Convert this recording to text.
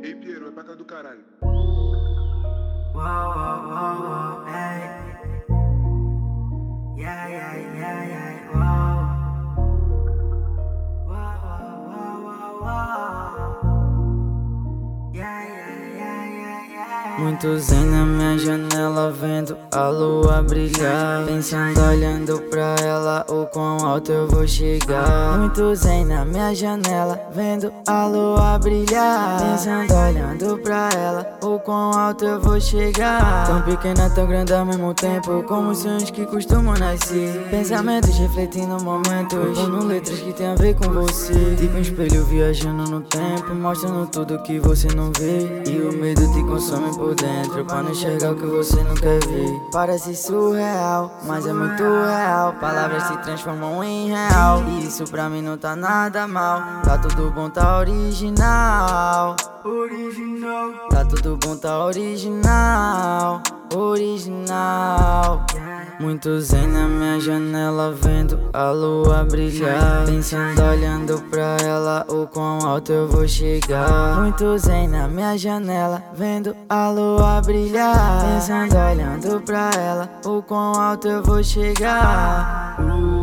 Ei, Piero, vai pra cá do caralho. Wow, wow, wow, wow, hey. Yeah, yeah, yeah, yeah, wow. Wow, wow, wow, wow. Yeah, yeah, yeah, yeah, yeah. Muito zen na minha janela, vendo a lua brilhar. Pensando, olhando pra ela, o quão alto eu vou chegar. Muito zen na minha janela, vendo a lua brilhar. Pensando, olhando pra ela, o quão alto eu vou chegar. Tão pequena, tão grande ao mesmo tempo, como sonhos que costumam nascer. Pensamentos refletindo momentos, compondo letras que tem a ver com você. Tipo um espelho viajando no tempo, mostrando tudo que você não vê. E o medo te consome por dentro, pra não enxergar o que você não quer ver. Parece surreal, mas é muito real. Palavras se transformam em real, e isso pra mim não tá nada mal. Tá tudo bom, tá original. Tá tudo bom, tá original. Original. Muito zen na minha janela, vendo a lua brilhar. Pensando, olhando pra ela, o quão alto eu vou chegar. Muito zen na minha janela, vendo a lua brilhar. Pensando, olhando pra ela, o quão alto eu vou chegar.